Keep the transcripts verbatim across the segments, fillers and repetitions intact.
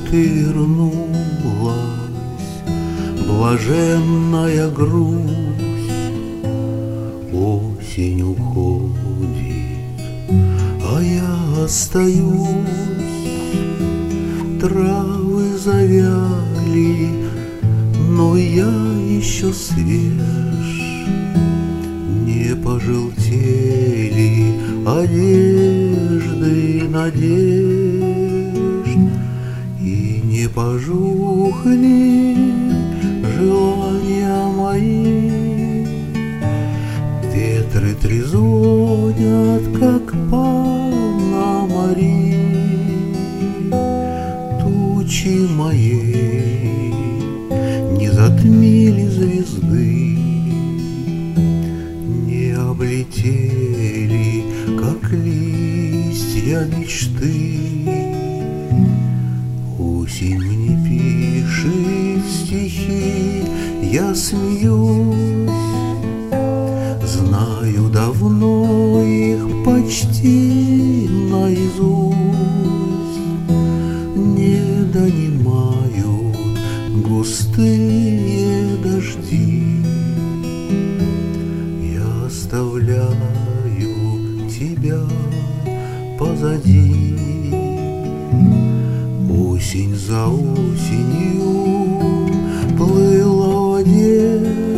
ты вернулась, блаженная грусть. Осень уходит, а я остаюсь. Травы завяли, но я еще свеж. Не пожелтели одежды надежд, и не пожухли желания мои. Ветры трезвонят, как Панна Мария. Тучи моей не затмили звезды, не облетели, как листья мечты. Осень мне пишет стихи, я смеюсь. Знаю давно их почти наизусть. Не донимают густые дожди. Я оставляю тебя позади. Осень за осенью плыла в воде,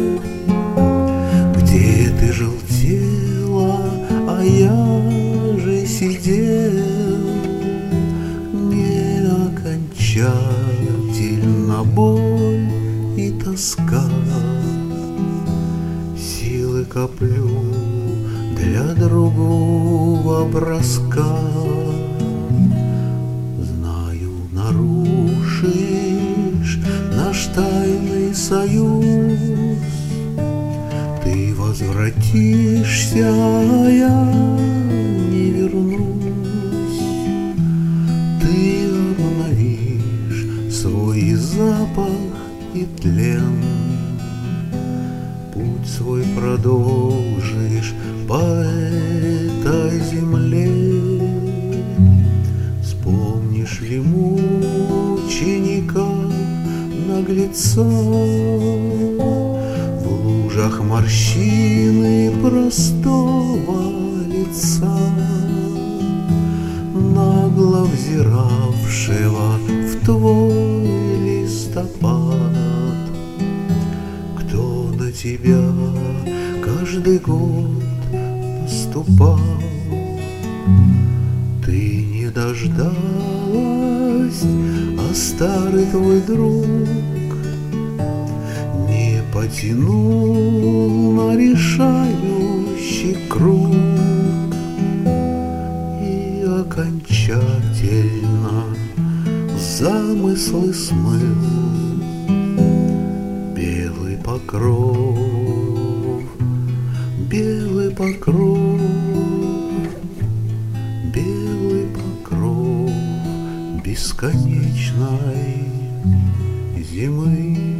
где ты желтела, а я же сидел. Не окончательно боль и тоска, силы коплю для другого броска. Знаю, нарушишь наш тайный союз. Ты возвратишься, а я не вернусь. Ты обновишь свой запах и тлен. Путь свой продолжишь по этой земле. Вспомнишь ли мученика, наглеца? В лужах морщины простого лица, нагло взиравшего в твой листопад. Кто до тебя каждый год наступал? Ты не дождалась, а старый твой друг не потянул на решающий круг. И окончательно замыслы смыл белый покров, белый покров, белый покров бесконечной зимы.